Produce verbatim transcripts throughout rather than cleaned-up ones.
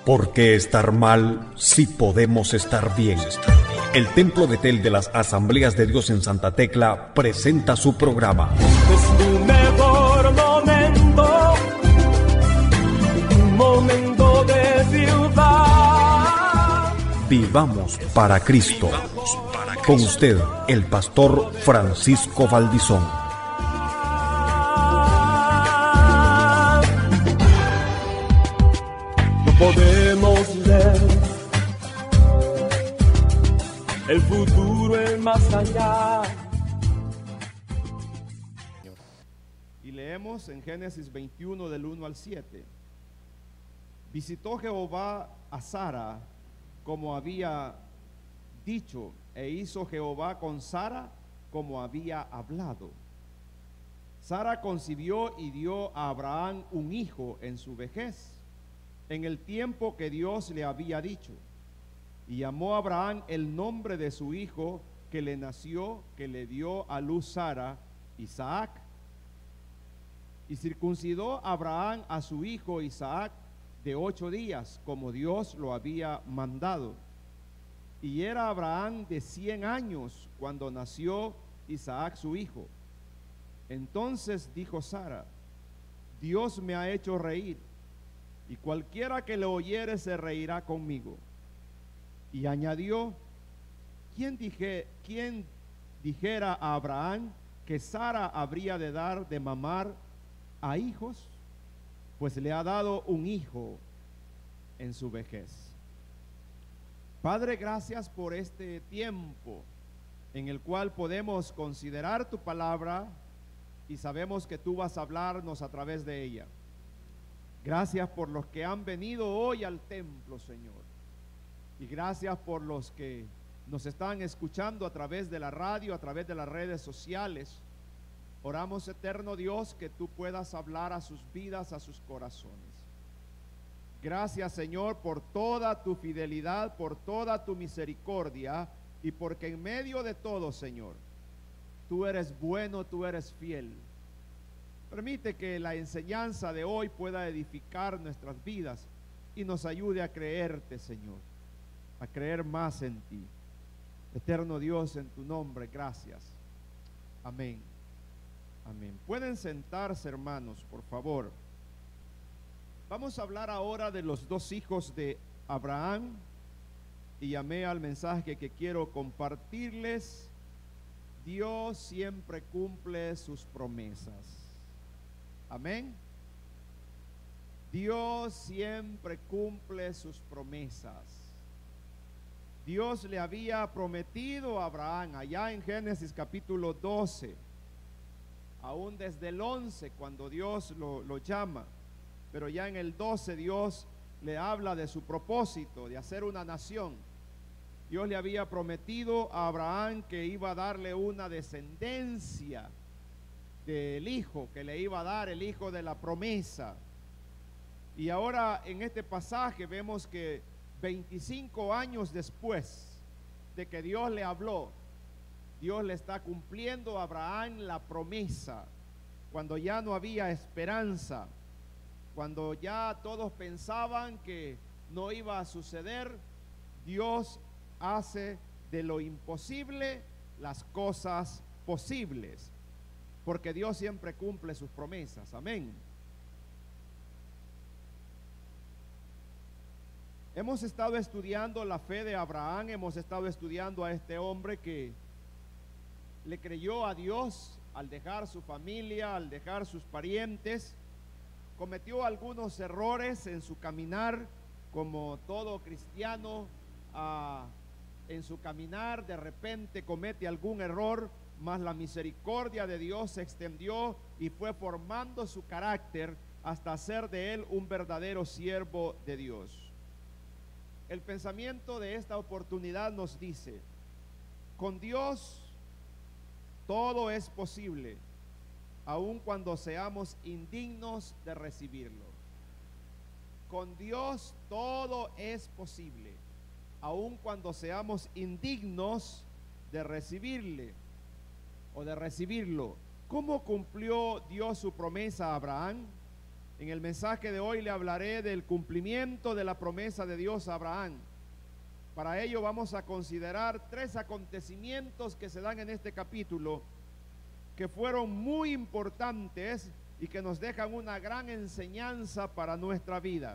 ¿Por qué estar mal si podemos estar bien? El Templo Betel de las Asambleas de Dios en Santa Tecla presenta su programa. Es tu mejor momento, un momento de ciudad. Vivamos para Cristo. Con usted, el pastor Francisco Valdizón. No podemos ver el futuro es más allá. Y leemos en Génesis veintiuno del uno al siete. Visitó Jehová a Sara como había dicho, e hizo Jehová con Sara como había hablado. Sara concibió y dio a Abraham un hijo en su vejez, en el tiempo que Dios le había dicho. Y llamó a Abraham el nombre de su hijo que le nació, que le dio a luz Sara, Isaac. Y circuncidó Abraham a su hijo Isaac de ocho días, como Dios lo había mandado. Y era Abraham de cien años cuando nació Isaac su hijo. Entonces dijo Sara: Dios me ha hecho reír, y cualquiera que le oyere se reirá conmigo. Y añadió: ¿Quién, dije, ¿Quién dijera a Abraham que Sara habría de dar de mamar a hijos? Pues le ha dado un hijo en su vejez. Padre, gracias por este tiempo en el cual podemos considerar tu palabra y sabemos que tú vas a hablarnos a través de ella. Gracias por los que han venido hoy al templo, Señor. Y gracias por los que nos están escuchando a través de la radio, a través de las redes sociales. Oramos, eterno Dios, que tú puedas hablar a sus vidas, a sus corazones. Gracias, Señor, por toda tu fidelidad, por toda tu misericordia, y porque en medio de todo, Señor, tú eres bueno, tú eres fiel. Permite que la enseñanza de hoy pueda edificar nuestras vidas y nos ayude a creerte, Señor, a creer más en ti. Eterno Dios, en tu nombre, gracias. Amén. Amén. Pueden sentarse, hermanos, por favor. Vamos a hablar ahora de los dos hijos de Abraham, y llamé al mensaje que quiero compartirles: Dios siempre cumple sus promesas. Amén. Dios siempre cumple sus promesas. Dios le había prometido a Abraham allá en Génesis capítulo doce, aún desde el once, cuando Dios lo, lo llama. Pero ya en el doce Dios le habla de su propósito de hacer una nación. Dios le había prometido a Abraham que iba a darle una descendencia del hijo que le iba a dar, el hijo de la promesa. Y ahora en este pasaje vemos que veinticinco años después de que Dios le habló, Dios le está cumpliendo a Abraham la promesa, cuando ya no había esperanza. Cuando ya todos pensaban que no iba a suceder, Dios hace de lo imposible las cosas posibles, porque Dios siempre cumple sus promesas. Amén. Hemos estado estudiando la fe de Abraham, hemos estado estudiando a este hombre que le creyó a Dios al dejar su familia, al dejar sus parientes. Cometió algunos errores en su caminar, como todo cristiano, uh, en su caminar de repente comete algún error, mas la misericordia de Dios se extendió y fue formando su carácter hasta hacer de él un verdadero siervo de Dios. El pensamiento de esta oportunidad nos dice: con Dios todo es posible, aun cuando seamos indignos de recibirlo. Con Dios todo es posible, aun cuando seamos indignos de recibirle o de recibirlo. ¿Cómo cumplió Dios su promesa a Abraham? En el mensaje de hoy le hablaré del cumplimiento de la promesa de Dios a Abraham. Para ello vamos a considerar tres acontecimientos que se dan en este capítulo que fueron muy importantes y que nos dejan una gran enseñanza para nuestra vida.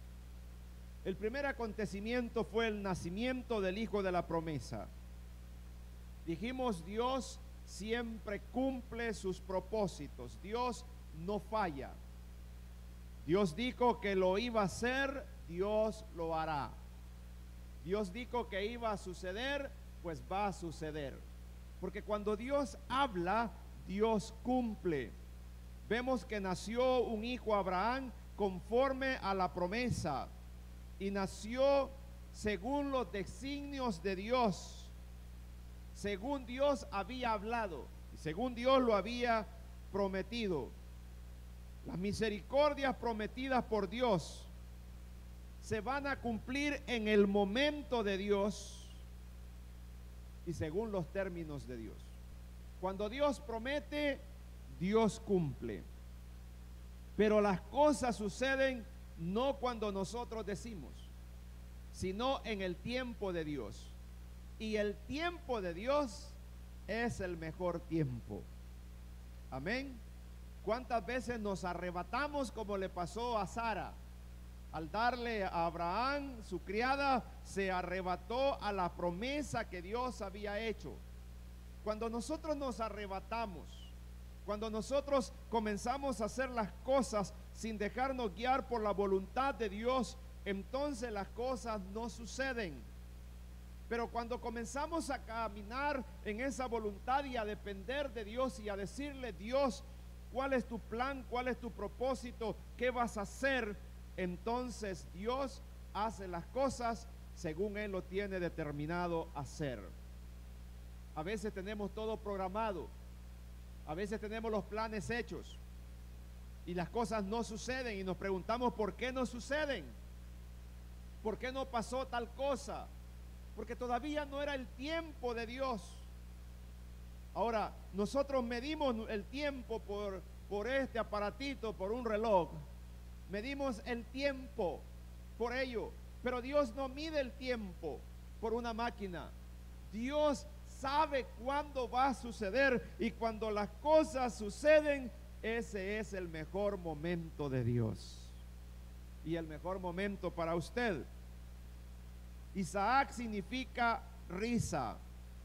El primer acontecimiento fue el nacimiento del hijo de la promesa. Dijimos, Dios siempre cumple sus propósitos. Dios no falla. Dios dijo que lo iba a hacer, Dios lo hará. Dios dijo que iba a suceder, pues va a suceder. Porque cuando Dios habla, Dios cumple. Vemos que nació un hijo Abraham conforme a la promesa y nació según los designios de Dios, según Dios había hablado y según Dios lo había prometido. Las misericordias prometidas por Dios se van a cumplir en el momento de Dios y según los términos de Dios. Cuando Dios promete, Dios cumple. Pero las cosas suceden no cuando nosotros decimos, sino en el tiempo de Dios. Y el tiempo de Dios es el mejor tiempo. Amén. ¿Cuántas veces nos arrebatamos como le pasó a Sara? Al darle a Abraham su criada, se arrebató a la promesa que Dios había hecho. Cuando nosotros nos arrebatamos, cuando nosotros comenzamos a hacer las cosas sin dejarnos guiar por la voluntad de Dios, entonces las cosas no suceden. Pero cuando comenzamos a caminar en esa voluntad y a depender de Dios y a decirle, Dios, ¿cuál es tu plan? ¿Cuál es tu propósito? ¿Qué vas a hacer? Entonces Dios hace las cosas según Él lo tiene determinado hacer. A veces tenemos todo programado, a veces tenemos los planes hechos y las cosas no suceden y nos preguntamos ¿por qué no suceden? ¿Por qué no pasó tal cosa? Porque todavía no era el tiempo de Dios. Ahora, nosotros medimos el tiempo por, por este aparatito, por un reloj. Medimos el tiempo por ello, pero Dios no mide el tiempo por una máquina. Dios sabe cuándo va a suceder y cuando las cosas suceden, ese es el mejor momento de Dios y el mejor momento para usted. Isaac significa risa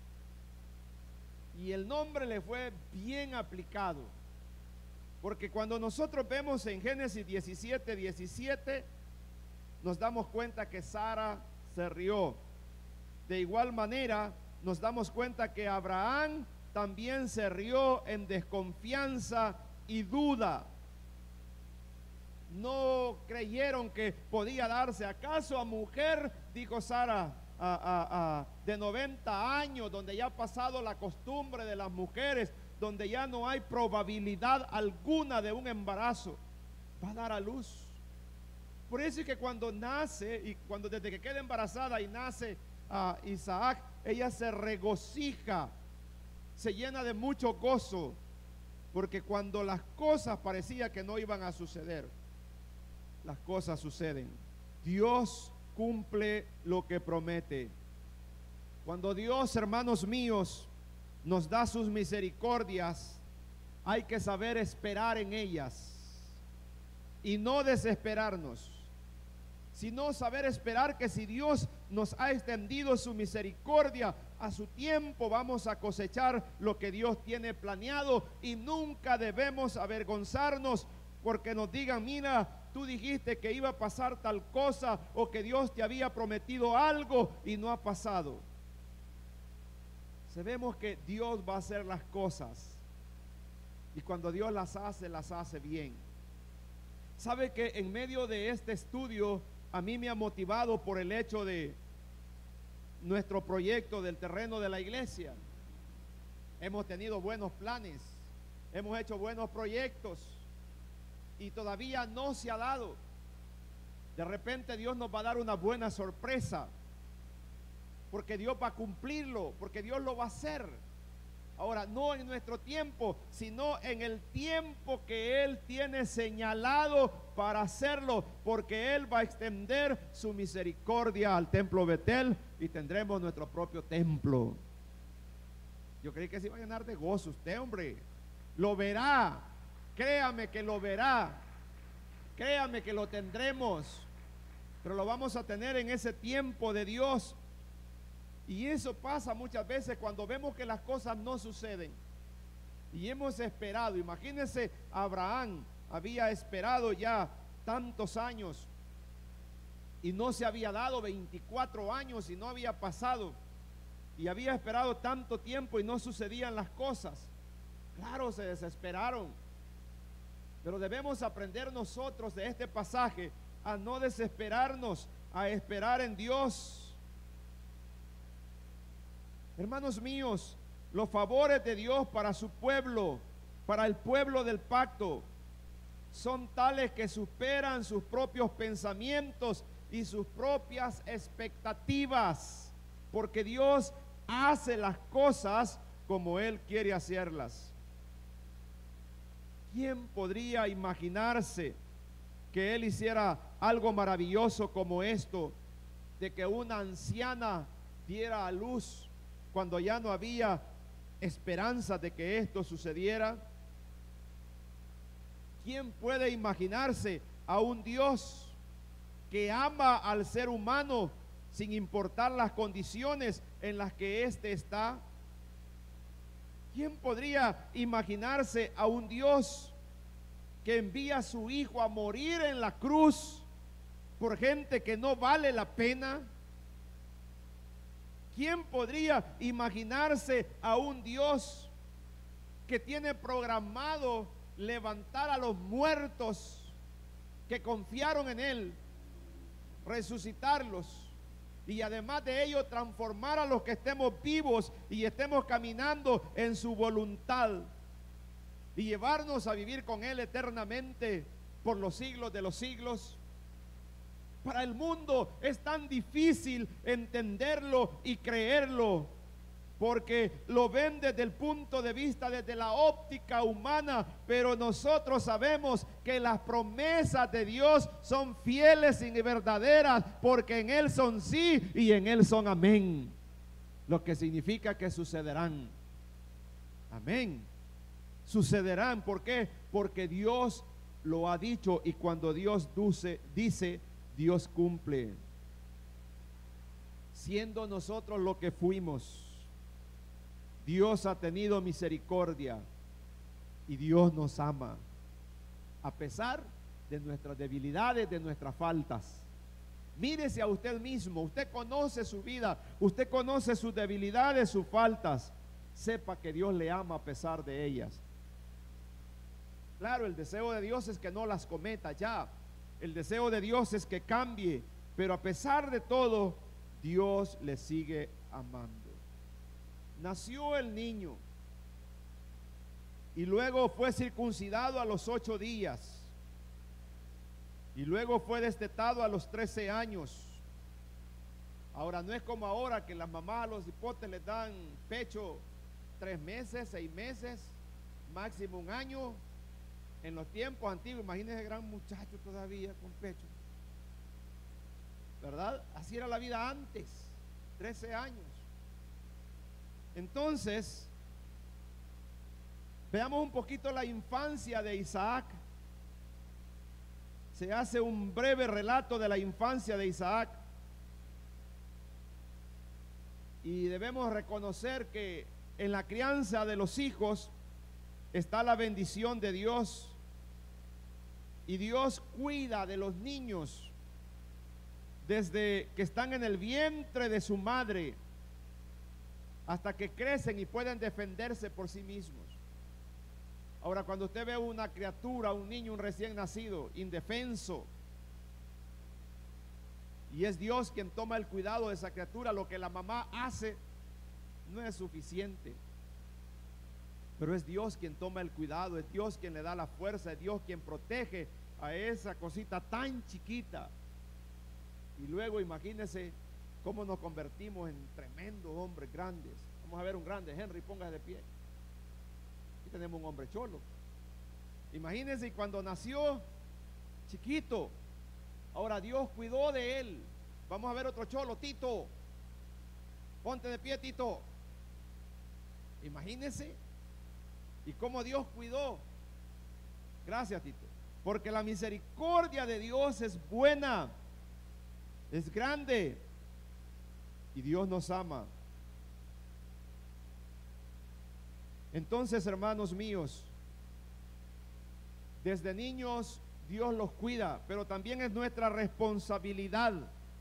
y el nombre le fue bien aplicado, porque cuando nosotros vemos en Génesis diecisiete, diecisiete, nos damos cuenta que Sara se rió. De igual manera, nos damos cuenta que Abraham también se rió en desconfianza y duda. No creyeron que podía darse. ¿Acaso a mujer, dijo Sara, a, a, a, de noventa años, donde ya ha pasado la costumbre de las mujeres, donde ya no hay probabilidad alguna de un embarazo, va a dar a luz? Por eso es que cuando nace, y cuando desde que queda embarazada y nace a uh, Isaac, ella se regocija, se llena de mucho gozo, porque cuando las cosas parecía que no iban a suceder, las cosas suceden. Dios cumple lo que promete. Cuando Dios, hermanos míos, nos da sus misericordias, hay que saber esperar en ellas y no desesperarnos, sino saber esperar que si Dios nos ha extendido su misericordia, a su tiempo vamos a cosechar lo que Dios tiene planeado, y nunca debemos avergonzarnos porque nos digan, mira, tú dijiste que iba a pasar tal cosa, o que Dios te había prometido algo y no ha pasado. Sabemos que Dios va a hacer las cosas, y cuando Dios las hace, las hace bien. Sabe que en medio de este estudio a mí me ha motivado por el hecho de nuestro proyecto del terreno de la iglesia. Hemos tenido buenos planes, hemos hecho buenos proyectos y todavía no se ha dado. De repente Dios nos va a dar una buena sorpresa, porque Dios va a cumplirlo, porque Dios lo va a hacer. Ahora, no en nuestro tiempo, sino en el tiempo que Él tiene señalado para hacerlo, porque Él va a extender su misericordia al templo Betel y tendremos nuestro propio templo. Yo creí que se iba a llenar de gozo usted, hombre. Lo verá, créame que lo verá, créame que lo tendremos, pero lo vamos a tener en ese tiempo de Dios. Y eso pasa muchas veces cuando vemos que las cosas no suceden y hemos esperado. Imagínense, Abraham había esperado ya tantos años y no se había dado, veinticuatro años y no había pasado, y había esperado tanto tiempo y no sucedían las cosas. Claro, se desesperaron, pero debemos aprender nosotros de este pasaje a no desesperarnos, a esperar en Dios. Hermanos míos, los favores de Dios para su pueblo, para el pueblo del pacto, son tales que superan sus propios pensamientos y sus propias expectativas, porque Dios hace las cosas como Él quiere hacerlas. ¿Quién podría imaginarse que Él hiciera algo maravilloso como esto, de que una anciana diera a luz cuando ya no había esperanza de que esto sucediera? ¿Quién puede imaginarse a un Dios que ama al ser humano sin importar las condiciones en las que éste está? ¿Quién podría imaginarse a un Dios que envía a su Hijo a morir en la cruz por gente que no vale la pena? ¿Quién podría imaginarse a un Dios que tiene programado levantar a los muertos que confiaron en Él, resucitarlos, y además de ello transformar a los que estemos vivos y estemos caminando en su voluntad, y llevarnos a vivir con Él eternamente por los siglos de los siglos? Para el mundo es tan difícil entenderlo y creerlo, porque lo ven desde el punto de vista, desde la óptica humana, pero nosotros sabemos que las promesas de Dios son fieles y verdaderas, porque en Él son sí y en Él son amén, lo que significa que sucederán. Amén. Sucederán. ¿Por qué? Porque Dios lo ha dicho, y cuando Dios dice, dice Dios cumple. Siendo nosotros lo que fuimos, Dios ha tenido misericordia y Dios nos ama a pesar de nuestras debilidades, de nuestras faltas. Mírese a usted mismo, usted conoce su vida, usted conoce sus debilidades, sus faltas. Sepa que Dios le ama a pesar de ellas. Claro, el deseo de Dios es que no las cometa ya. El deseo de Dios es que cambie, pero a pesar de todo, Dios le sigue amando. Nació el niño y luego fue circuncidado a los ocho días y luego fue destetado a los trece años. Ahora no es como ahora que las mamás a los hipotes les dan pecho tres meses, seis meses, máximo un año. En los tiempos antiguos, imagínense, gran muchacho todavía con pecho, ¿verdad? Así era la vida antes, trece años. Entonces, veamos un poquito la infancia de Isaac. Se hace un breve relato de la infancia de Isaac, y debemos reconocer que en la crianza de los hijos está la bendición de Dios. Y Dios cuida de los niños desde que están en el vientre de su madre hasta que crecen y pueden defenderse por sí mismos. Ahora, cuando usted ve una criatura, un niño, un recién nacido, indefenso, y es Dios quien toma el cuidado de esa criatura, lo que la mamá hace no es suficiente. Pero es Dios quien toma el cuidado, es Dios quien le da la fuerza, es Dios quien protege a esa cosita tan chiquita. Y luego imagínense cómo nos convertimos en tremendos hombres grandes. Vamos a ver un grande, Henry, póngase de pie. tenemos un hombre cholo. Imagínense cuando nació chiquito. Ahora Dios cuidó de él. Vamos a ver otro cholo, Tito. Ponte de pie, Tito. Imagínense. Y cómo Dios cuidó. Gracias, Tito. Porque la misericordia de Dios es buena, es grande, y Dios nos ama. Entonces, hermanos míos, desde niños Dios los cuida, pero también es nuestra responsabilidad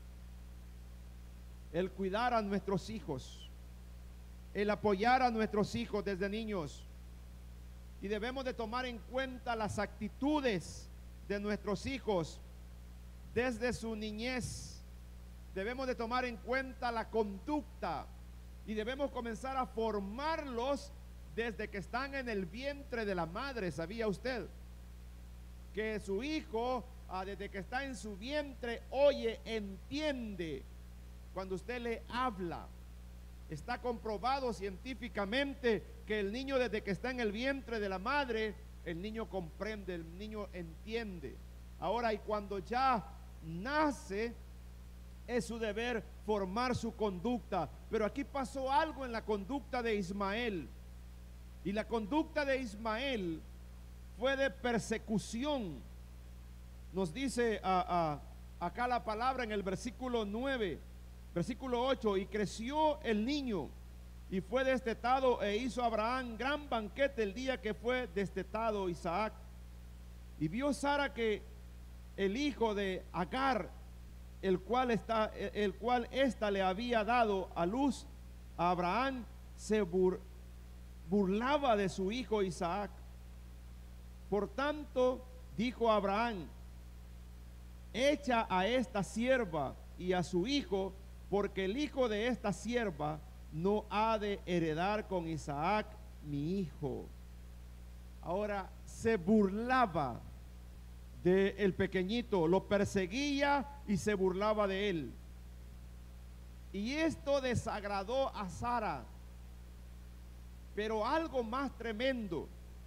el cuidar a nuestros hijos, el apoyar a nuestros hijos desde niños. Y debemos de tomar en cuenta las actitudes de nuestros hijos desde su niñez. Debemos de tomar en cuenta la conducta y debemos comenzar a formarlos desde que están en el vientre de la madre. ¿Sabía usted que su hijo, ah, desde que está en su vientre, oye, entiende cuando usted le habla? Está comprobado científicamente que el niño, desde que está en el vientre de la madre, el niño comprende, el niño entiende. Ahora, y cuando ya nace, es su deber formar su conducta. Pero aquí pasó algo en la conducta de Ismael. Y la conducta de Ismael fue de persecución. Nos dice a, a, acá la palabra en el versículo nueve. Versículo ocho, y creció el niño y fue destetado, e hizo Abraham gran banquete el día que fue destetado Isaac. Y vio Sara que el hijo de Agar, el cual está, el cual ésta le había dado a luz a Abraham, se bur, burlaba de su hijo Isaac. Por tanto, dijo Abraham: echa a esta sierva y a su hijo, porque el hijo de esta sierva no ha de heredar con Isaac mi hijo. Ahora, se burlaba del pequeñito, lo perseguía y se burlaba de él. Y esto desagradó a Sara. Pero algo más tremendo,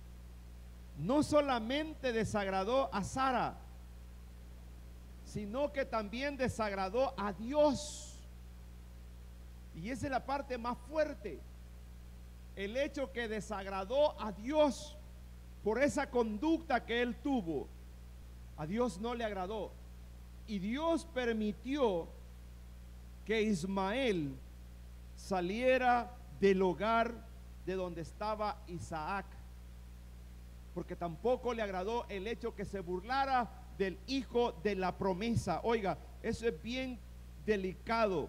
no solamente desagradó a Sara, sino que también desagradó a Dios. Y esa es la parte más fuerte, el hecho que desagradó a Dios por esa conducta que él tuvo. A Dios no le agradó, y Dios permitió que Ismael saliera del hogar de donde estaba Isaac, porque tampoco le agradó el hecho que se burlara del hijo de la promesa. Oiga, eso es bien delicado.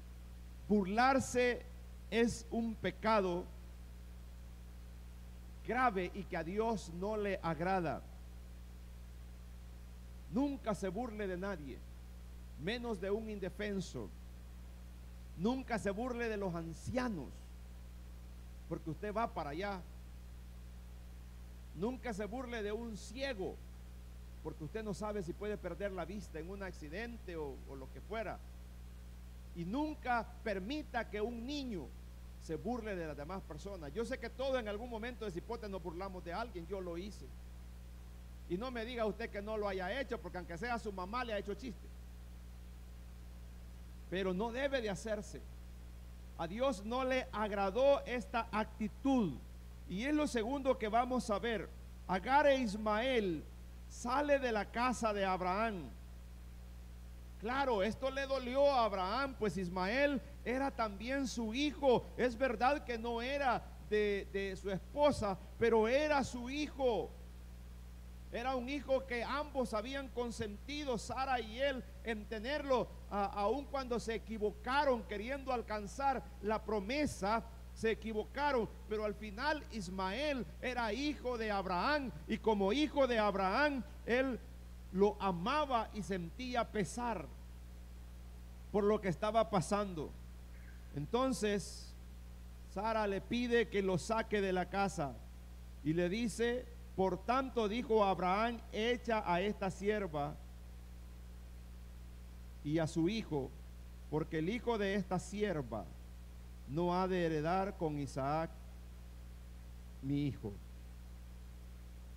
Burlarse es un pecado grave y que a Dios no le agrada. Nunca se burle de nadie, menos de un indefenso. Nunca se burle de los ancianos, porque usted va para allá. Nunca se burle de un ciego, porque usted no sabe si puede perder la vista en un accidente o, o lo que fuera. Y nunca permita que un niño se burle de las demás personas. Yo sé que todos en algún momento de cipote nos burlamos de alguien. Yo lo hice. Y no me diga usted que no lo haya hecho, porque aunque sea su mamá le ha hecho chiste. Pero no debe de hacerse. A Dios no le agradó esta actitud. Y es lo segundo que vamos a ver. Agar e Ismael sale de la casa de Abraham. Claro, esto le dolió a Abraham, pues Ismael era también su hijo. Es verdad que no era de, de su esposa, pero era su hijo. Era un hijo que ambos habían consentido, Sara y él, en tenerlo, a, aun cuando se equivocaron queriendo alcanzar la promesa. Se equivocaron, pero al final Ismael era hijo de Abraham, y como hijo de Abraham, él lo amaba y sentía pesar por lo que estaba pasando. Entonces Sara le pide que lo saque de la casa y le dice: por tanto, dijo Abraham, echa a esta sierva y a su hijo, porque el hijo de esta sierva no ha de heredar con Isaac mi hijo.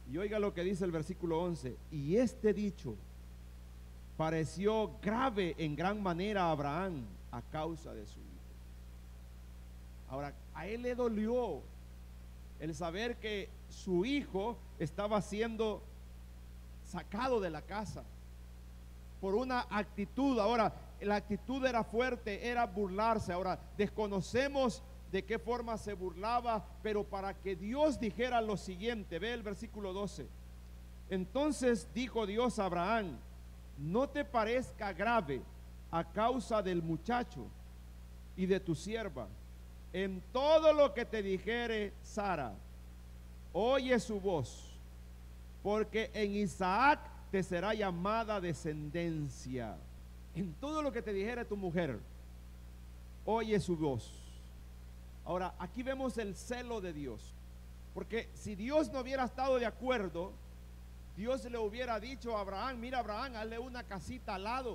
Y oiga lo que dice el versículo once. Y este dicho pareció grave en gran manera a Abraham a causa de su hijo. Ahora, a él le dolió el saber que su hijo estaba siendo sacado de la casa por una actitud. Ahora, la actitud era fuerte, era burlarse. Ahora, desconocemos de qué forma se burlaba, pero para que Dios dijera lo siguiente, ve el versículo doce. Entonces dijo Dios a Abraham: no te parezca grave a causa del muchacho y de tu sierva. En todo lo que te dijere Sara, oye su voz, porque en Isaac te será llamada descendencia. En todo lo que te dijere tu mujer, oye su voz. Ahora, aquí vemos el celo de Dios, porque si Dios no hubiera estado de acuerdo, Dios le hubiera dicho a Abraham: mira, Abraham, hazle una casita al lado.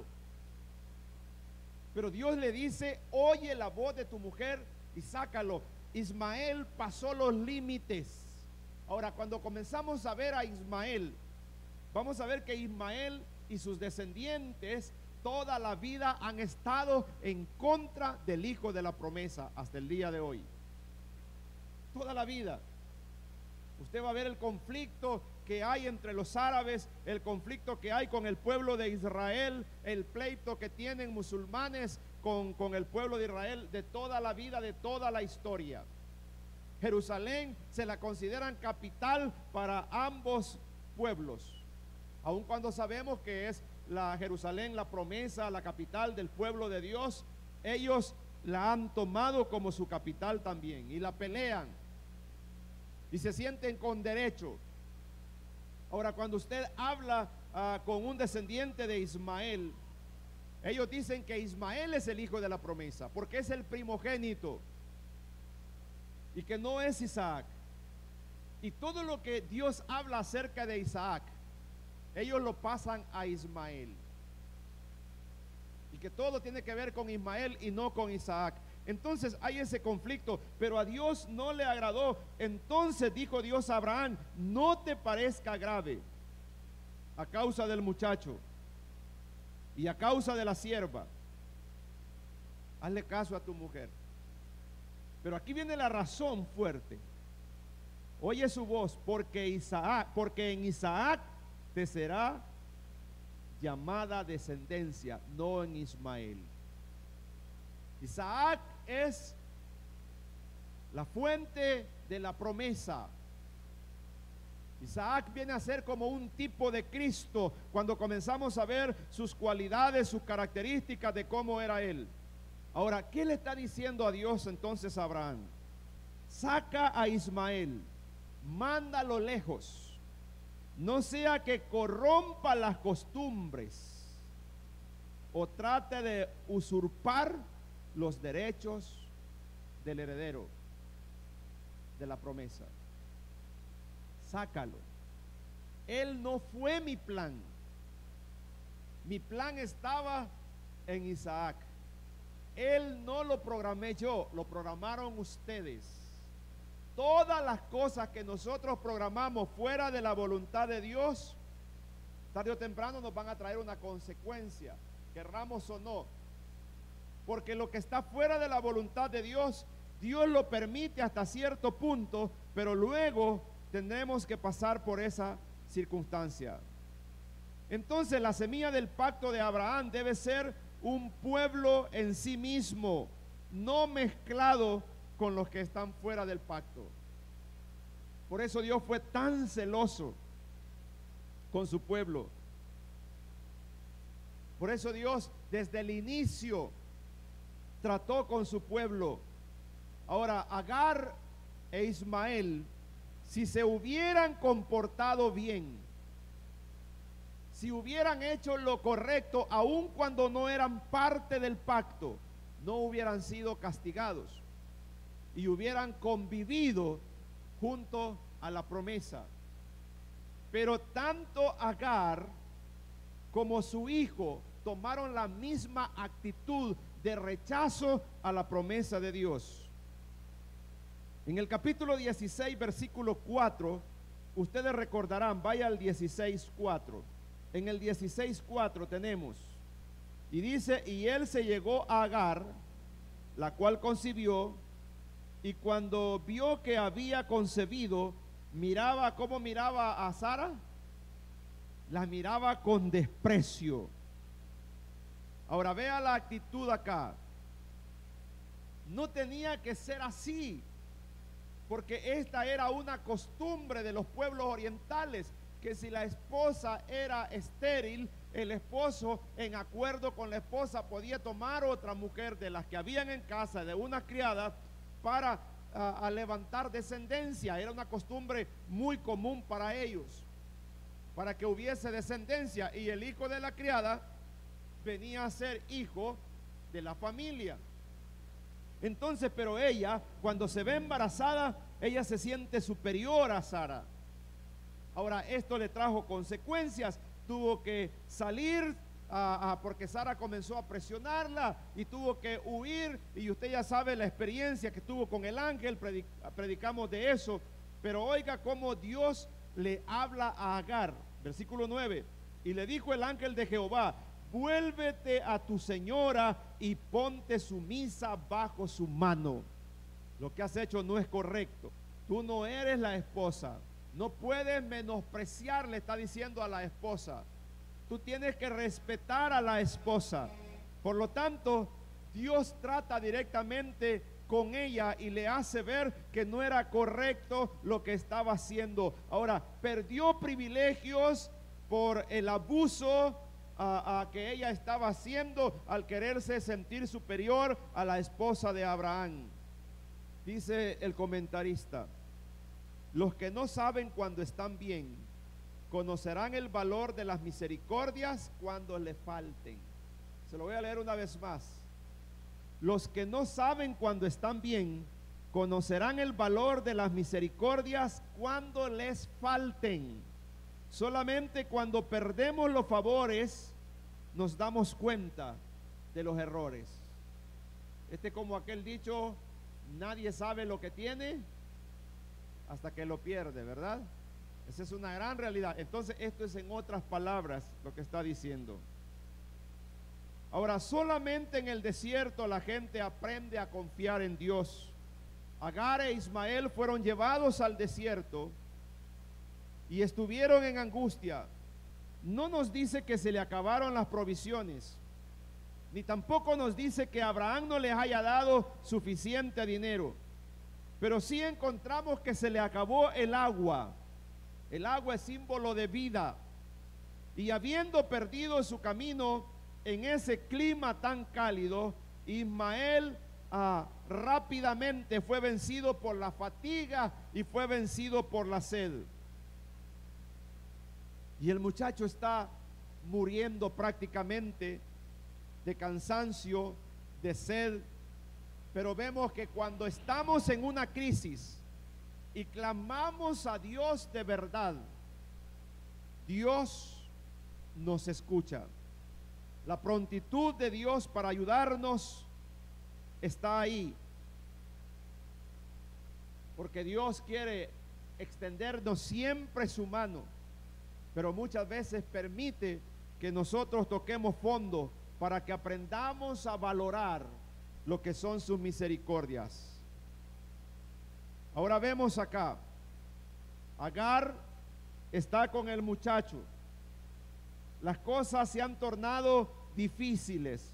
Pero Dios le dice: oye la voz de tu mujer y sácalo. Ismael pasó los límites. Ahora, cuando comenzamos a ver a Ismael, vamos a ver que Ismael y sus descendientes toda la vida han estado en contra del hijo de la promesa hasta el día de hoy. Toda la vida. Usted va a ver el conflicto que hay entre los árabes, el conflicto que hay con el pueblo de Israel, el pleito que tienen musulmanes con, con el pueblo de Israel de toda la vida, de toda la historia. Jerusalén se la consideran capital para ambos pueblos, aun cuando sabemos que es la Jerusalén, la promesa, la capital del pueblo de Dios. Ellos la han tomado como su capital también y la pelean y se sienten con derecho. Ahora, cuando usted habla uh, con un descendiente de Ismael, ellos dicen que Ismael es el hijo de la promesa porque es el primogénito y que no es Isaac. Y todo lo que Dios habla acerca de Isaac, ellos lo pasan a Ismael, y que todo tiene que ver con Ismael y no con Isaac. Entonces hay ese conflicto, pero a Dios no le agradó. Entonces dijo Dios a Abraham: no te parezca grave a causa del muchacho y a causa de la sierva, hazle caso a tu mujer. Pero aquí viene la razón fuerte: oye su voz, porque Isaac, porque en Isaac te será llamada descendencia, no en Ismael. Isaac es la fuente de la promesa. Isaac viene a ser como un tipo de Cristo cuando comenzamos a ver sus cualidades, sus características de cómo era él. Ahora, ¿qué le está diciendo a Dios entonces a Abraham? Saca a Ismael, mándalo lejos, no sea que corrompa las costumbres o trate de usurpar los derechos del heredero de la promesa. Sácalo. Él no fue mi plan. Mi plan estaba en Isaac. Él no lo programé yo, lo programaron ustedes. Todas las cosas que nosotros programamos fuera de la voluntad de Dios, tarde o temprano nos van a traer una consecuencia, querramos o no. Porque lo que está fuera de la voluntad de Dios, Dios lo permite hasta cierto punto, pero luego tendremos que pasar por esa circunstancia. Entonces la semilla del pacto de Abraham debe ser un pueblo en sí mismo, no mezclado con los que están fuera del pacto. Por eso Dios fue tan celoso con su pueblo. Por eso Dios desde el inicio trató con su pueblo. Ahora, Agar e Ismael, si se hubieran comportado bien, si hubieran hecho lo correcto, aun cuando no eran parte del pacto, no hubieran sido castigados y hubieran convivido junto a la promesa. Pero tanto Agar como su hijo tomaron la misma actitud de rechazo a la promesa de Dios. En el capítulo dieciséis, versículo cuatro, ustedes recordarán, vaya al dieciséis cuatro. En el dieciséis cuatro tenemos, y dice, y él se llegó a Agar, la cual concibió, y cuando vio que había concebido, miraba, ¿cómo miraba a Sara? La miraba con desprecio. Ahora vea la actitud acá. No tenía que ser así, porque esta era una costumbre de los pueblos orientales, que si la esposa era estéril, el esposo, en acuerdo con la esposa, podía tomar otra mujer de las que habían en casa, de una criada, para a, a levantar descendencia. Era una costumbre muy común para ellos, para que hubiese descendencia, y el hijo de la criada venía a ser hijo de la familia. Entonces, pero ella, cuando se ve embarazada, ella se siente superior a Sara. Ahora, esto le trajo consecuencias. Tuvo que salir a, a, porque Sara comenzó a presionarla, y tuvo que huir, y usted ya sabe la experiencia que tuvo con el ángel. Predic, predicamos de eso. Pero oiga cómo Dios le habla a Agar, versículo nueve, y le dijo el ángel de Jehová: vuélvete a tu señora y ponte sumisa bajo su mano. Lo que has hecho no es correcto. Tú no eres la esposa. No puedes menospreciar, le está diciendo a la esposa. Tú tienes que respetar a la esposa. Por lo tanto, Dios trata directamente con ella y le hace ver que no era correcto lo que estaba haciendo. Ahora, perdió privilegios por el abuso A, a que ella estaba haciendo al quererse sentir superior a la esposa de Abraham. Dice el comentarista: los que no saben cuando están bien, conocerán el valor de las misericordias cuando le falten. Se lo voy a leer una vez más. Los que no saben cuando están bien, conocerán el valor de las misericordias cuando les falten. Solamente cuando perdemos los favores nos damos cuenta de los errores. Este es como aquel dicho: nadie sabe lo que tiene hasta que lo pierde, ¿verdad? Esa es una gran realidad. Entonces esto es en otras palabras lo que está diciendo. Ahora, solamente en el desierto la gente aprende a confiar en Dios. Agar e Ismael fueron llevados al desierto y estuvieron en angustia. No nos dice que se le acabaron las provisiones, ni tampoco nos dice que Abraham no les haya dado suficiente dinero, pero sí encontramos que se le acabó el agua. El agua es símbolo de vida, y habiendo perdido su camino en ese clima tan cálido, Ismael ah, rápidamente fue vencido por la fatiga y fue vencido por la sed. Y el muchacho está muriendo prácticamente de cansancio, de sed. Pero vemos que cuando estamos en una crisis y clamamos a Dios de verdad, Dios nos escucha. La prontitud de Dios para ayudarnos está ahí, porque Dios quiere extendernos siempre su mano, pero muchas veces permite que nosotros toquemos fondo para que aprendamos a valorar lo que son sus misericordias. Ahora vemos acá, Agar está con el muchacho. Las cosas se han tornado difíciles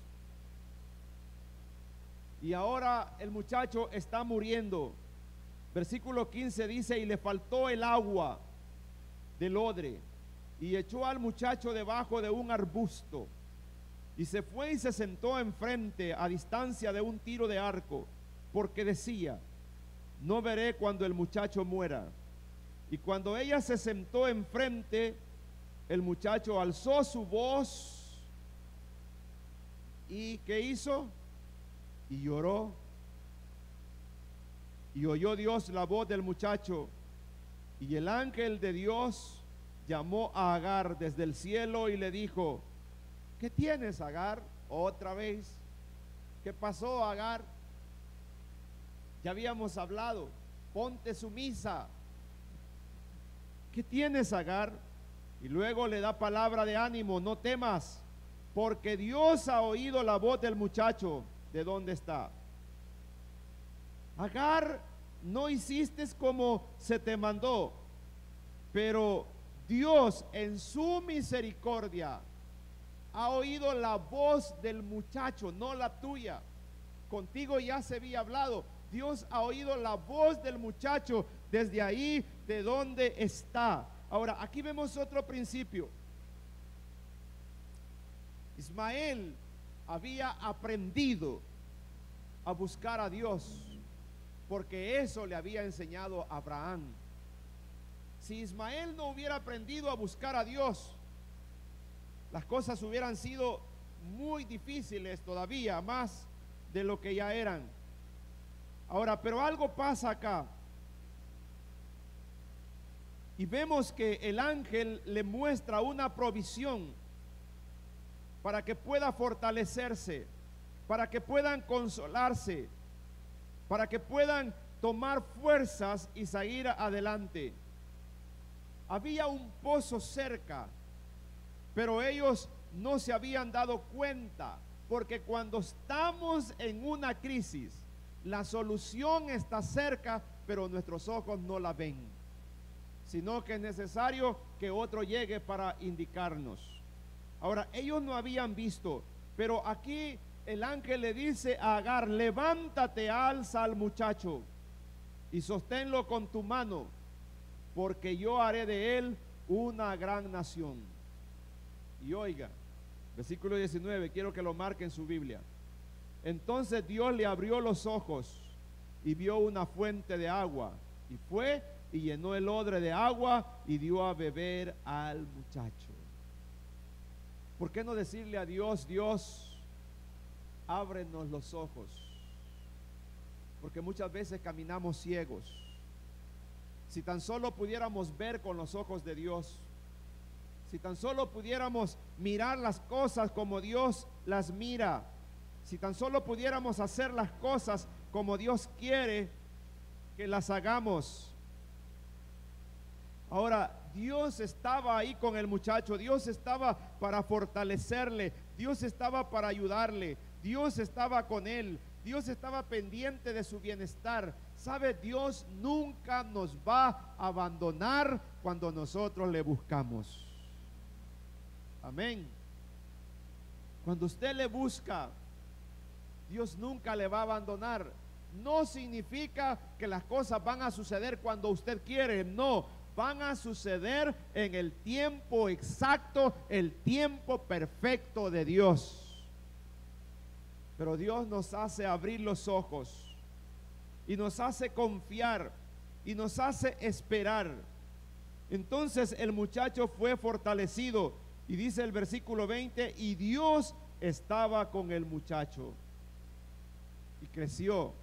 y ahora el muchacho está muriendo. Versículo quince dice: y le faltó el agua del odre, y echó al muchacho debajo de un arbusto, y se fue y se sentó enfrente, a distancia de un tiro de arco, porque decía: no veré cuando el muchacho muera. Y cuando ella se sentó enfrente, el muchacho alzó su voz y ¿qué hizo? Y lloró. Y oyó Dios la voz del muchacho, y el ángel de Dios llamó a Agar desde el cielo y le dijo: ¿qué tienes, Agar? Otra vez. ¿Qué pasó, Agar? Ya habíamos hablado. Ponte sumisa. ¿qué tienes, Agar? Y luego le da palabra de ánimo, no temas, porque Dios ha oído la voz del muchacho. ¿De dónde está? Agar, no hiciste como se te mandó, pero Dios en su misericordia ha oído la voz del muchacho, no la tuya. Contigo ya se había hablado. Dios ha oído la voz del muchacho desde ahí de donde está. Ahora, aquí vemos otro principio. Ismael había aprendido a buscar a Dios, porque eso le había enseñado a Abraham. Si Ismael no hubiera aprendido a buscar a Dios, las cosas hubieran sido muy difíciles todavía, más de lo que ya eran. Ahora, pero algo pasa acá. Y vemos que el ángel le muestra una provisión para que pueda fortalecerse, para que puedan consolarse, para que puedan tomar fuerzas y seguir adelante. Había un pozo cerca, pero ellos no se habían dado cuenta, porque cuando estamos en una crisis, la solución está cerca, pero nuestros ojos no la ven, sino que es necesario que otro llegue para indicarnos. Ahora, ellos no habían visto, pero aquí el ángel le dice a Agar: levántate, alza al muchacho y sosténlo con tu mano, porque yo haré de él una gran nación. Y oiga, versículo diecinueve, quiero que lo marque en su Biblia. Entonces Dios le abrió los ojos y vio una fuente de agua, y fue y llenó el odre de agua y dio a beber al muchacho. ¿Por qué no decirle a Dios: Dios, ábrenos los ojos? Porque muchas veces caminamos ciegos. Si tan solo pudiéramos ver con los ojos de Dios, si tan solo pudiéramos mirar las cosas como Dios las mira, si tan solo pudiéramos hacer las cosas como Dios quiere que las hagamos. Ahora, Dios estaba ahí con el muchacho, Dios estaba para fortalecerle, Dios estaba para ayudarle, Dios estaba con él, Dios estaba pendiente de su bienestar. ¿Sabe? Dios nunca nos va a abandonar cuando nosotros le buscamos. Amén. Cuando usted le busca, Dios nunca le va a abandonar. No significa que las cosas van a suceder cuando usted quiere, no, van a suceder en el tiempo exacto, el tiempo perfecto de Dios. Pero Dios nos hace abrir los ojos y nos hace confiar y nos hace esperar. Entonces el muchacho fue fortalecido, y dice el versículo veinte, y Dios estaba con el muchacho y creció.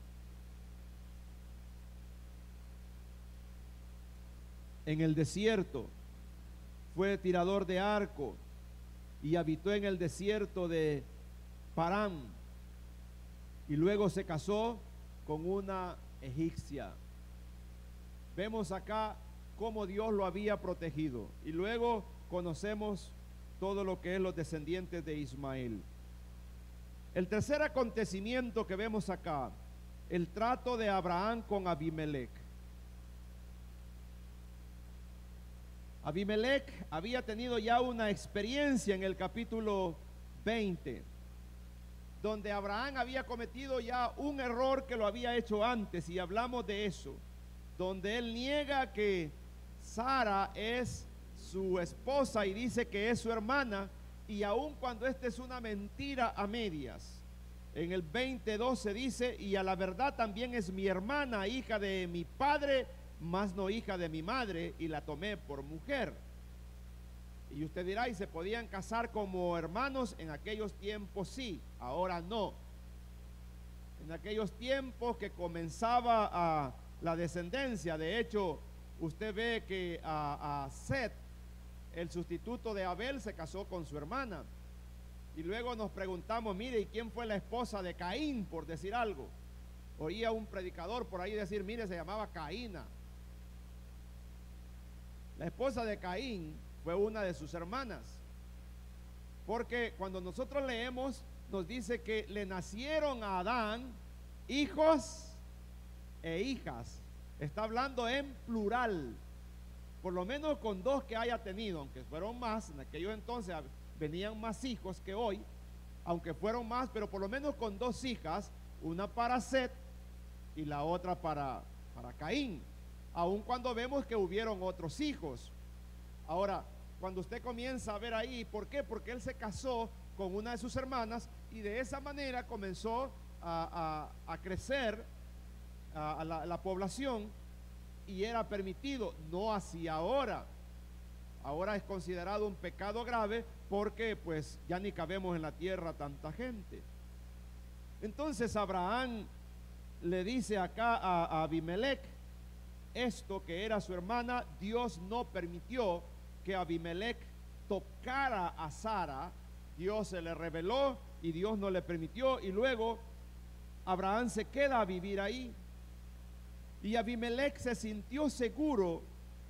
En el desierto fue tirador de arco y habitó en el desierto de Parán, y luego se casó con una egipcia. Vemos acá cómo Dios lo había protegido, y luego conocemos todo lo que es los descendientes de Ismael. El tercer acontecimiento que vemos acá, el trato de Abraham con Abimelech. Abimelech había tenido ya una experiencia en el capítulo veinte, donde Abraham había cometido ya un error que lo había hecho antes, y hablamos de eso, donde él niega que Sara es su esposa y dice que es su hermana, y aun cuando esta es una mentira a medias. En el veinte doce dice: y a la verdad también es mi hermana, hija de mi padre, mas no hija de mi madre, y la tomé por mujer. Y usted dirá: ¿y se podían casar como hermanos? En aquellos tiempos sí, ahora no. En aquellos tiempos que comenzaba a la descendencia, de hecho, usted ve que a, a Set, el sustituto de Abel, se casó con su hermana. Y luego nos preguntamos: mire, ¿y quién fue la esposa de Caín? Por decir algo. Oía un predicador por ahí decir: mire, se llamaba Caína. La esposa de Caín fue una de sus hermanas. Porque cuando nosotros leemos, nos dice que le nacieron a Adán hijos e hijas. Está hablando en plural. Por lo menos con dos que haya tenido, aunque fueron más, en aquellos entonces venían más hijos que hoy, aunque fueron más, pero por lo menos con dos hijas, una para Set y la otra para, para Caín, aun cuando vemos que hubieron otros hijos. Ahora, cuando usted comienza a ver ahí, ¿por qué? Porque él se casó con una de sus hermanas y de esa manera comenzó a, a, a crecer a, a la, la población, y era permitido, no así ahora. Ahora es considerado un pecado grave porque pues ya ni cabemos en la tierra tanta gente. Entonces Abraham le dice acá a, a Abimelech esto, que era su hermana. Dios no permitió que Abimelech tocara a Sara. Dios se le reveló y Dios no le permitió, y luego Abraham se queda a vivir ahí. Y Abimelech se sintió seguro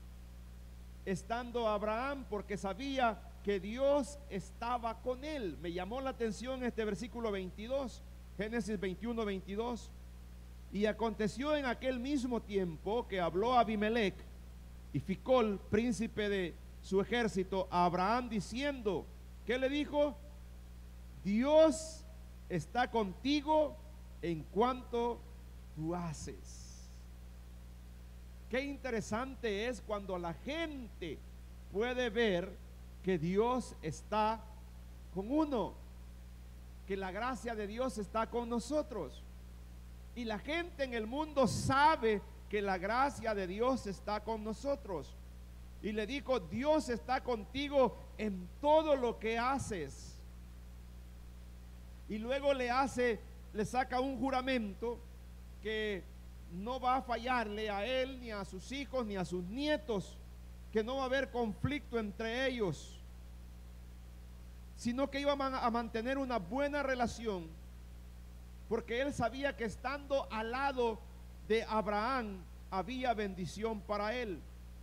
estando Abraham porque sabía que Dios estaba con él. Me llamó la atención este versículo veintidós, Génesis veintiuno, veintidós. Y aconteció en aquel mismo tiempo que habló Abimelech y Ficol, príncipe de su ejército, a Abraham diciendo, ¿qué le dijo? Dios está contigo en cuanto tú haces. Qué interesante es cuando la gente puede ver que Dios está con uno, que la gracia de Dios está con nosotros. Y la gente en el mundo sabe que la gracia de Dios está con nosotros. Y le dijo, Dios está contigo en todo lo que haces. Y luego le hace, le saca un juramento que no va a fallarle a él, ni a sus hijos, ni a sus nietos, que no va a haber conflicto entre ellos, sino que iba a mantener una buena relación, porque él sabía que estando al lado de Abraham había bendición para él.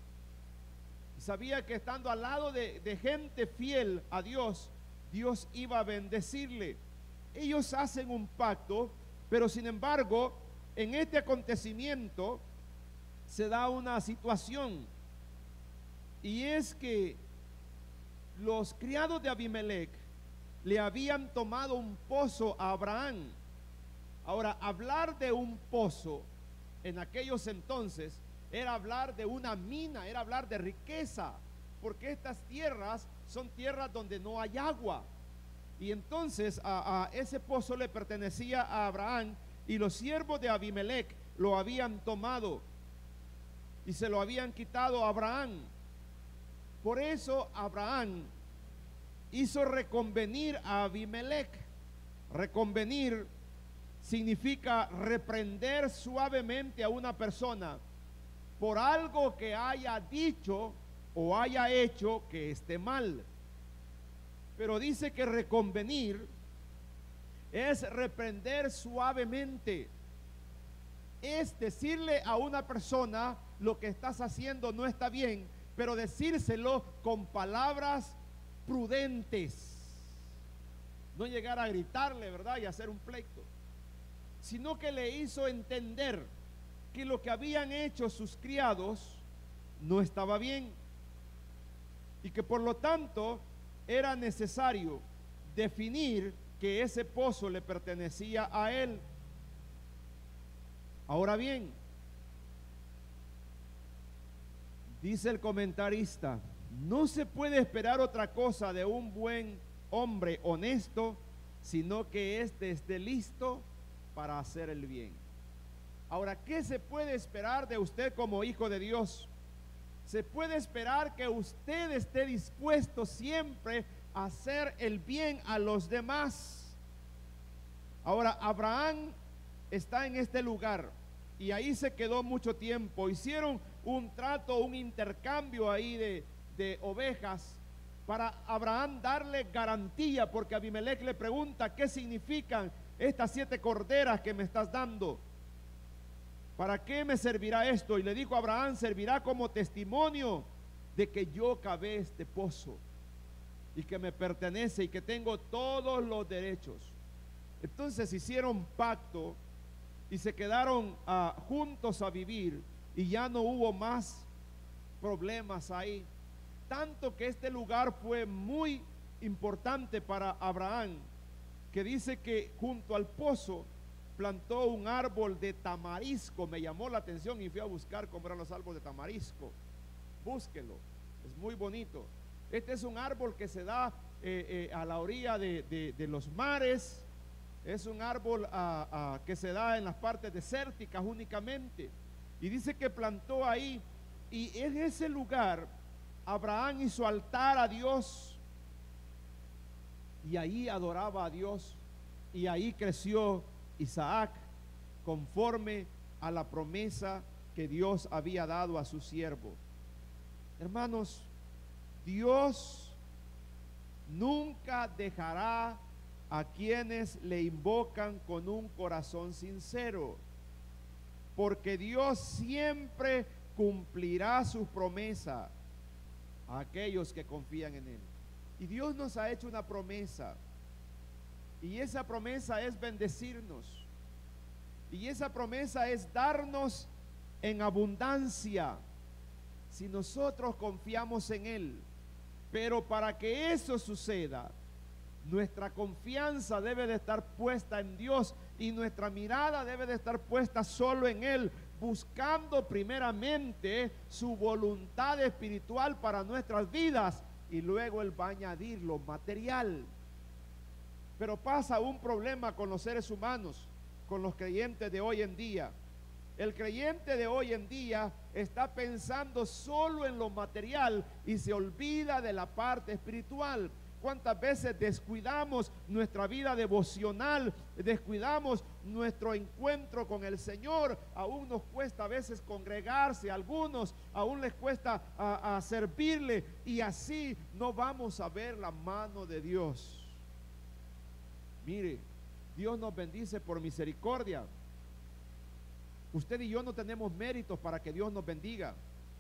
Y sabía que estando al lado de, de gente fiel a Dios, Dios iba a bendecirle. Ellos hacen un pacto, pero sin embargo, en este acontecimiento se da una situación, y es que los criados de Abimelech le habían tomado un pozo a Abraham. Ahora, hablar de un pozo en aquellos entonces era hablar de una mina, era hablar de riqueza, porque estas tierras son tierras donde no hay agua. Y entonces a, a ese pozo le pertenecía a Abraham, y los siervos de Abimelech lo habían tomado y se lo habían quitado a Abraham. Por eso Abraham hizo reconvenir a Abimelech. Reconvenir significa reprender suavemente a una persona por algo que haya dicho o haya hecho que esté mal. Pero dice que reconvenir es reprender suavemente, es decirle a una persona, lo que estás haciendo no está bien, pero decírselo con palabras prudentes, no llegar a gritarle, ¿verdad?, y hacer un pleito, sino que le hizo entender que lo que habían hecho sus criados no estaba bien, y que por lo tanto era necesario definir que ese pozo le pertenecía a él. Ahora bien, dice el comentarista, no se puede esperar otra cosa de un buen hombre honesto, sino que éste esté listo para hacer el bien. Ahora, ¿qué se puede esperar de usted como hijo de Dios? Se puede esperar que usted esté dispuesto siempre a hacer el bien a los demás. Ahora, Abraham está en este lugar y ahí se quedó mucho tiempo. Hicieron un trato, un intercambio ahí de, de ovejas para Abraham darle garantía, porque Abimelech le pregunta, ¿qué significan estas siete corderas que me estás dando? ¿Para qué me servirá esto? Y le dijo a Abraham, servirá como testimonio de que yo cavé este pozo y que me pertenece y que tengo todos los derechos. Entonces hicieron pacto y se quedaron uh, juntos a vivir, y ya no hubo más problemas ahí. Tanto que este lugar fue muy importante para Abraham, que dice que junto al pozo plantó un árbol de tamarisco. Me llamó la atención y fui a buscar cómo eran los árboles de tamarisco. Búsquelo, es muy bonito. Este es un árbol que se da eh, eh, a la orilla de, de, de los mares. Es un árbol uh, uh, que se da en las partes desérticas únicamente. Y dice que plantó ahí, y en ese lugar Abraham hizo altar a Dios, y ahí adoraba a Dios, y ahí creció Isaac conforme a la promesa que Dios había dado a su siervo. Hermanos, Dios nunca dejará a quienes le invocan con un corazón sincero, porque Dios siempre cumplirá sus promesas a aquellos que confían en Él. Y Dios nos ha hecho una promesa, y esa promesa es bendecirnos, y esa promesa es darnos en abundancia si nosotros confiamos en Él. Pero para que eso suceda, nuestra confianza debe de estar puesta en Dios, y nuestra mirada debe de estar puesta solo en Él, buscando primeramente su voluntad espiritual para nuestras vidas, y luego Él va a añadir lo material. Pero pasa un problema con los seres humanos, con los creyentes de hoy en día. El creyente de hoy en día está pensando solo en lo material y se olvida de la parte espiritual. ¿Cuántas veces descuidamos nuestra vida devocional? Descuidamos nuestro encuentro con el Señor. Aún nos cuesta a veces congregarse, a algunos aún les cuesta a, a servirle, y así no vamos a ver la mano de Dios. Mire, Dios nos bendice por misericordia. Usted y yo no tenemos méritos para que Dios nos bendiga.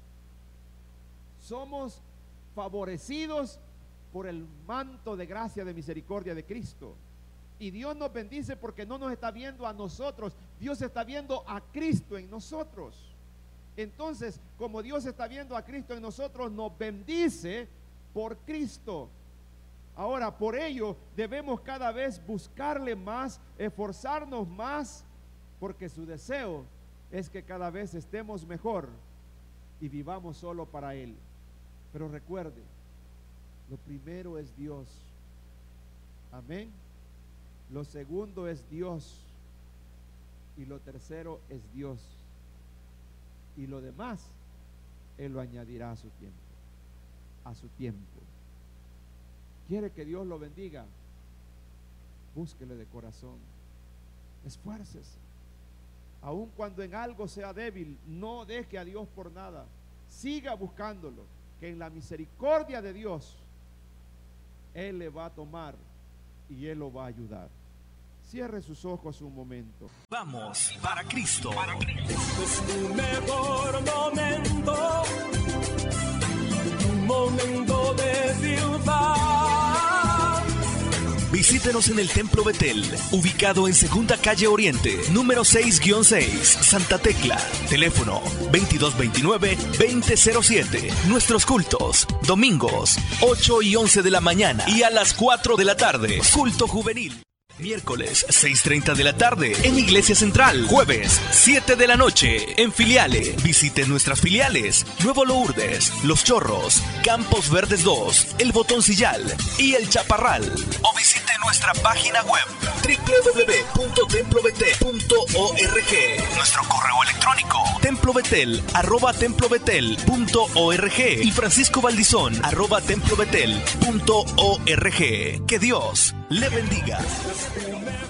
Somos favorecidos por el manto de gracia, de misericordia de Cristo. Y Dios nos bendice porque no nos está viendo a nosotros, Dios está viendo a Cristo en nosotros. Entonces, como Dios está viendo a Cristo en nosotros, nos bendice por Cristo. Ahora, por ello debemos cada vez buscarle más, esforzarnos más, porque su deseo es que cada vez estemos mejor y vivamos solo para Él. Pero recuerde, lo primero es Dios. Amén. Lo segundo es Dios. Y lo tercero es Dios. Y lo demás, Él lo añadirá a su tiempo. A su tiempo. ¿Quiere que Dios lo bendiga? Búsquele de corazón. Esfuércese. Aun cuando en algo sea débil, no deje a Dios por nada. Siga buscándolo, que en la misericordia de Dios Él le va a tomar y Él lo va a ayudar. Cierre sus ojos un momento. Vamos para Cristo. Para Cristo. Es tu mejor momento, un momento de triunfar. Visítenos en el Templo Betel, ubicado en Segunda Calle Oriente, número seis guion seis, Santa Tecla. Teléfono veintidós veintinueve veinte cero siete. Nuestros cultos, domingos, ocho y once de la mañana y a las cuatro de la tarde. Culto juvenil. Miércoles, seis treinta de la tarde, en Iglesia Central. Jueves, siete de la noche, en Filiales. Visite nuestras filiales: Nuevo Lourdes, Los Chorros, Campos Verdes dos, El Botoncillal y El Chaparral. O visite nuestra página web doble u doble u doble u punto templo betel punto org. Nuestro correo electrónico templobetel arroba templobetel punto org y Francisco Valdizón arroba templobetel punto org. Que Dios le bendiga.